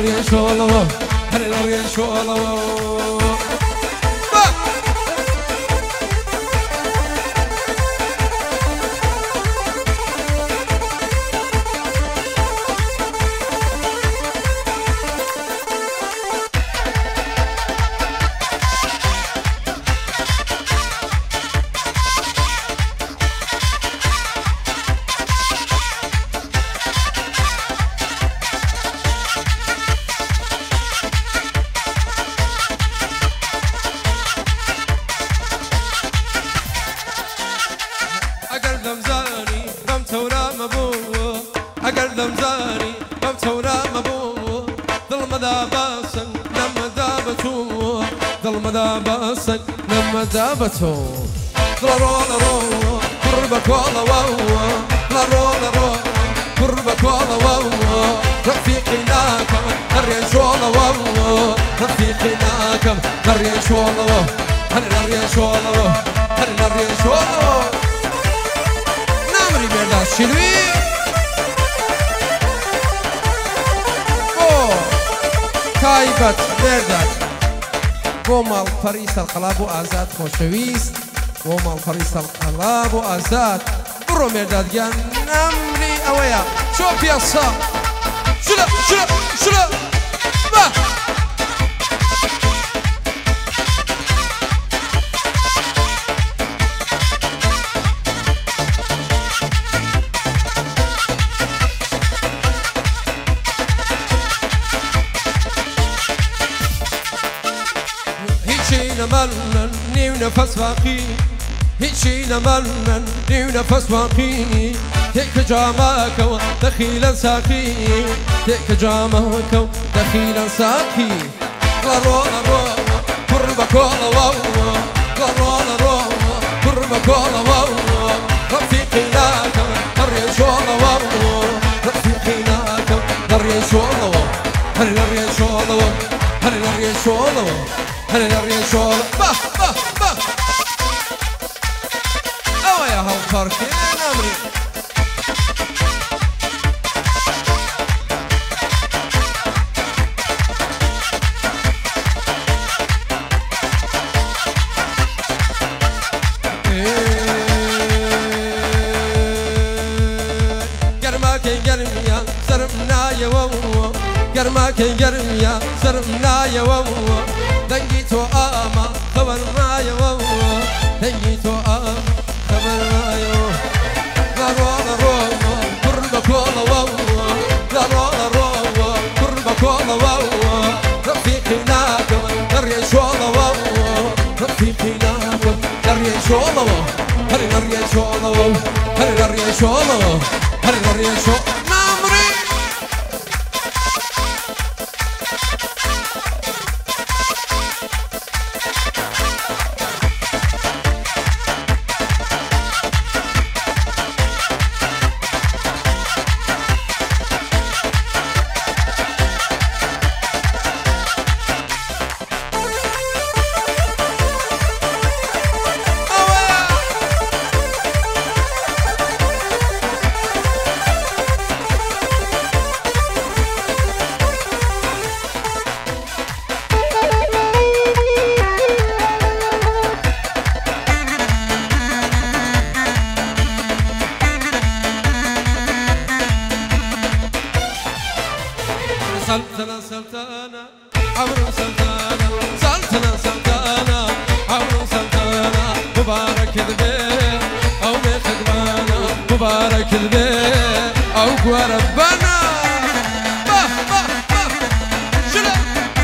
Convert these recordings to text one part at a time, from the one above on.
شولو هري شولو أقدم زاري بمتورا مبو ظلم ذابسن لما ذابتو ظلم ذابسن لما ذابتو لرو قربك والله واو لرو قربك والله واو رفيقي ناكم الريش والله واو رفيقي ناكم الريش والله الريش والله الريش والله نامري برداش شلوي تایبەت مێرداد بۆ ماڵپەڕی سەرقەڵا بۆ ئازاد خۆشەویست بۆ ماڵپەڕی سەرقەڵا بۆ ئازاد بڕۆ مێردادگیان نامری ئەوەیە چۆ پیاسا شلە بە نملن نيو نفس باقي هيجي نملن نيو نفس باقي هيك جامك ودخيلا ساقي هيك جامك ودخيلا ساقي لرو قربك والله واو لرو قربك والله واو رفيقي ناكم الريش والله واو رفيقي ناكم الريش والله واو هل الريش والله واو هل الريش والله واو هل الريش والله با أو يا هالفركين أمري قرميا سرمنا يا وو قرميا سرمنا يا وو دنجيتو آما خبر ما يو دنجيتو آما خبر ما يو لرو قربك والله واو لرو قربك والله واو رفيقي ناكم الريش والله واو رفيقي ناكم الريش والله واو هل الريش والله واو هل الريش والله واو هل الريش نامري سلطانة عمرو سلطانة عمرو سلطانة مبارك البيت أو بخدمانا مبارك البيت أو قوى ربنا شلا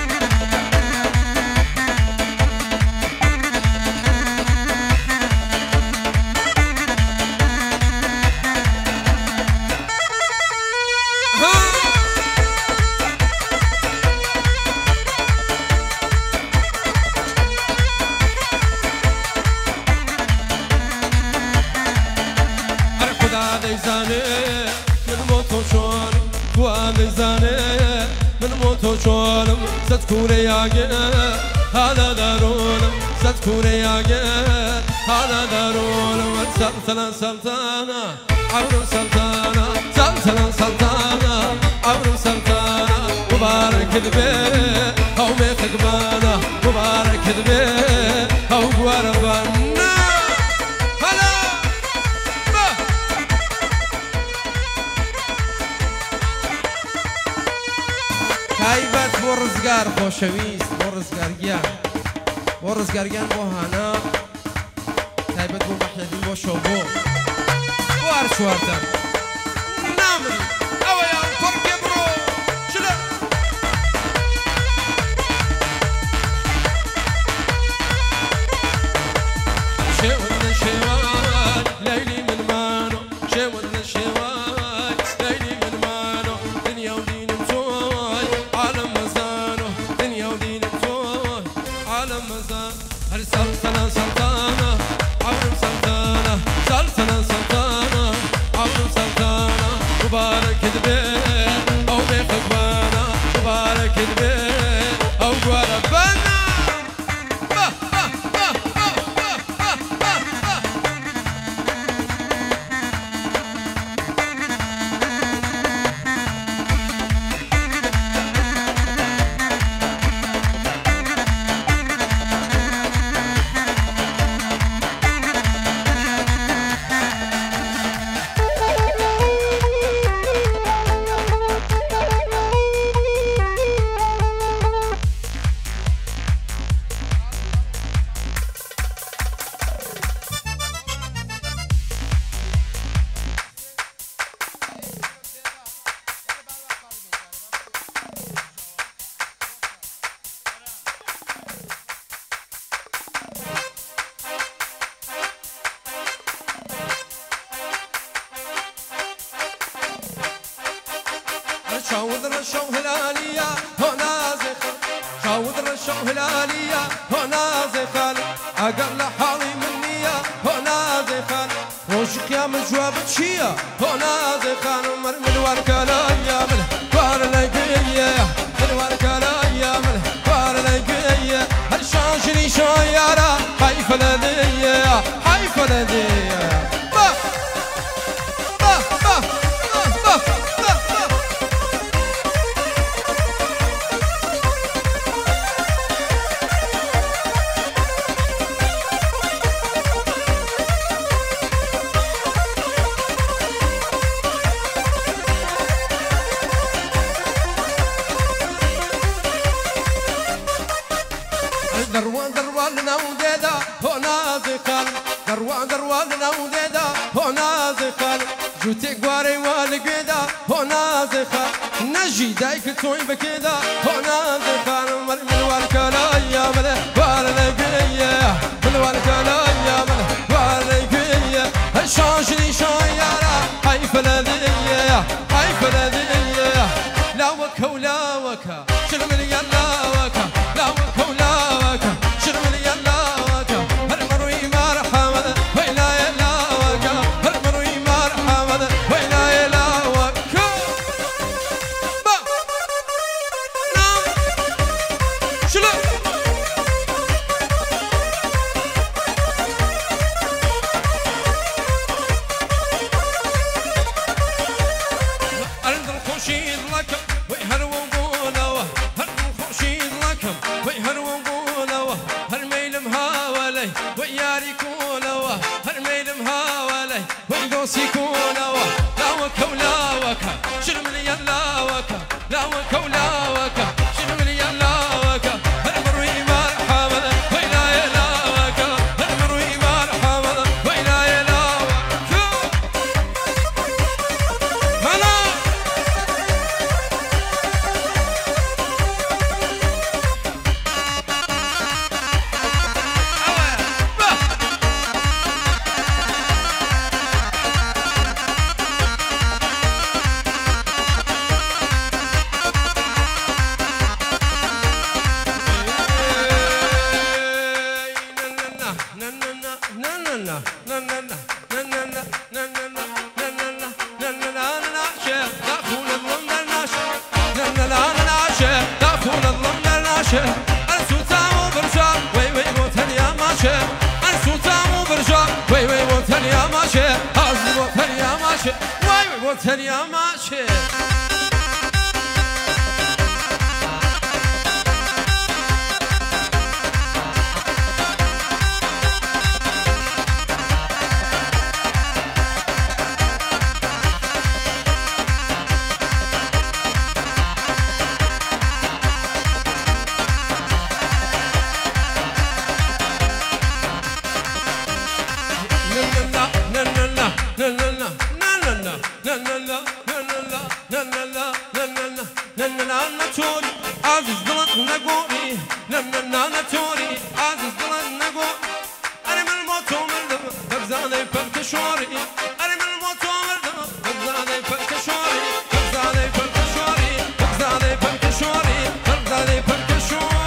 من موتو شونم ستكوني ياقي هذا دارونم ستكوني ياقي هذا دارونم سلطانة عمرو سلطانة عمرو سلطانة مبارك البيت أو ميخك بانا مبارك البيت أو قواربانا هلا تایبەت بۆ ڕزگار خۆشەویست بۆ ڕزگارگیان بۆ ڕزگارگیان بۆ هانا تایبەت بۆ بەحێدین بۆ شەو بۆ هەر چواردە نامری ئەوەیە پڕ پێ بڕۆ چلە شێوت لە شێوان لەیلی منمانۆ شێوت لە شێوان لەیلی منمانۆ دنیا و دینم تۆی عالم مەزانۆ دنیا و دینم تۆی عالم مەزان هەر سەڵتەنە سەڵتانە عەمرم سەڵتانە سەڵتەنە سەڵتانە عەمرم سەڵتانە مبارك البيت أو ميخك بانا مبارك البيت أو قواربانا شاود رشو هلالية هنا زخل شاود رشو هلالية هنا زخل أقل حالي منية هنا زخل روشك يا مجواب تشيا هنا زخل من وركلايا من وارلقية من وركلايا من وارلقية هالشاشري شايرة حيف لذية حيف لذية دروان لنا وديدا هنا ذقال دروان لنا وديدا هنا ذقال جوتي قواري والقيدا هنا ذقال نجي دايك توي بكيدا هنا ذقال من والكلايا من والقيا من والكلايا من والقيا الشاشري شايرة حيف لذية حيف لذية لا وكا ولا وكا شرم لي لا وكا لا وكا ولا وكا شرم لي لا وكا هالمروي مرحمة ويلا يلا وكا هالمروي مرحمة ويلا يلا وكا با نام شلو أرد الخوشيد لك ويهر وقولوا هر الخوشيد لكم ويهر وقولوا هر ميل مهاولي وياري كولوا هر ميل مهاولي ويدوسي كولوا لا وكا ولا وكا شرم لي لا وكا لا وكا ولا وكا شرم لي لا وكا هر مروي مرحبا ويلا يلا وكا هر مروي مرحبا ويلا يلا وكا هلا وطن يا ماشي نتوري عزيز دلت نقولي نتوري عزيز دلت نقول أنا من الموت ومردم فبزاني فبكشوري أنا من الموت ومردم فبزاني فبكشوري فبزاني فبكشوري فبزاني فبكشوري فبزاني فبكشوري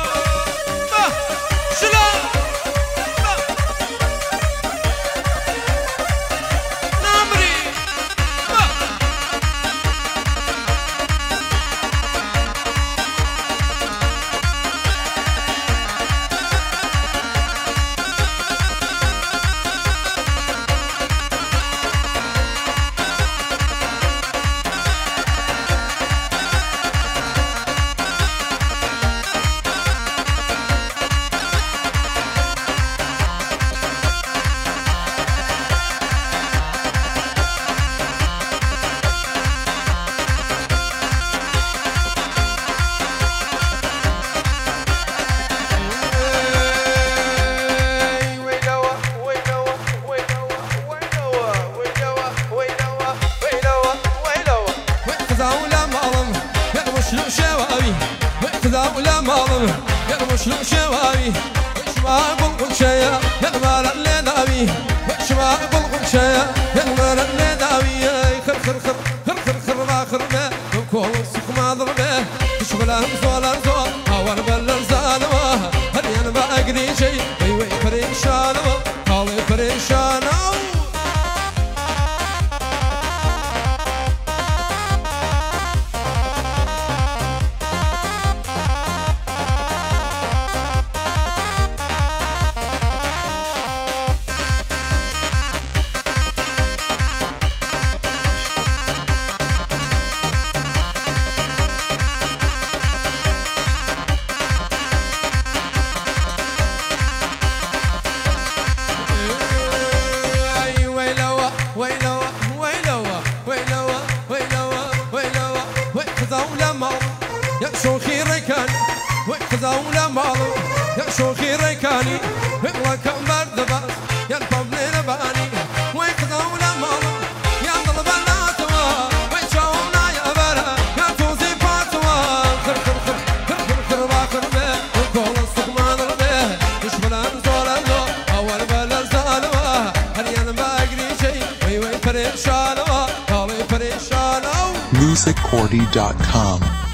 شلون نمري شلون شواوي خذا ولا ماضم يا شلون شواوي شما بلغم شيا يا مال الليداوي شما بلغم شيا يا مال الليداوي خر خر خر خر خر خر ما خربه كل سق ما ضربه تشغله زولا زول هاور بلر زالوا هل انا ما اقري شيء وي وي فريشان قالي فريشان شوخي ريكاني وخذا ولا مالو يا شوخي ريكاني والله كم برد باس يا الفضل نباني وخذا ولا مالو يا ضرب الناتوا ويشاونا يا برا يا توزي فاتوا خر خر خر خر خر خر باخر به وكل السوق ما ضربه مش بلان زولو اول بلا زالوا هل انا ما اقري شيء وي وي فريشانو قالي فريشانو musiccordy.com